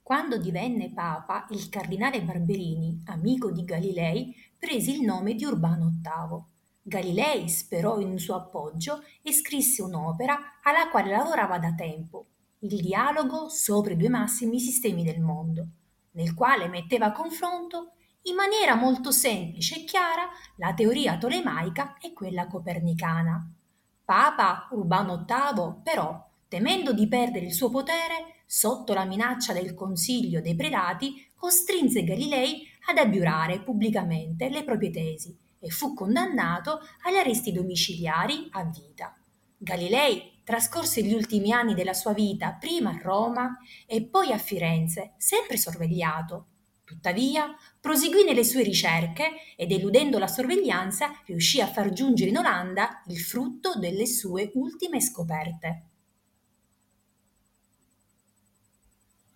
Quando divenne papa, il cardinale Barberini, amico di Galilei, prese il nome di Urbano VIII. Galilei sperò in un suo appoggio e scrisse un'opera alla quale lavorava da tempo, il dialogo sopra i due massimi sistemi del mondo, nel quale metteva a confronto, in maniera molto semplice e chiara, la teoria tolemaica e quella copernicana. Papa Urbano VIII, però, temendo di perdere il suo potere, sotto la minaccia del Consiglio dei Prelati, costrinse Galilei ad abiurare pubblicamente le proprie tesi e fu condannato agli arresti domiciliari a vita. Galilei trascorse gli ultimi anni della sua vita prima a Roma e poi a Firenze, sempre sorvegliato. Tuttavia, proseguì nelle sue ricerche ed eludendo la sorveglianza riuscì a far giungere in Olanda il frutto delle sue ultime scoperte.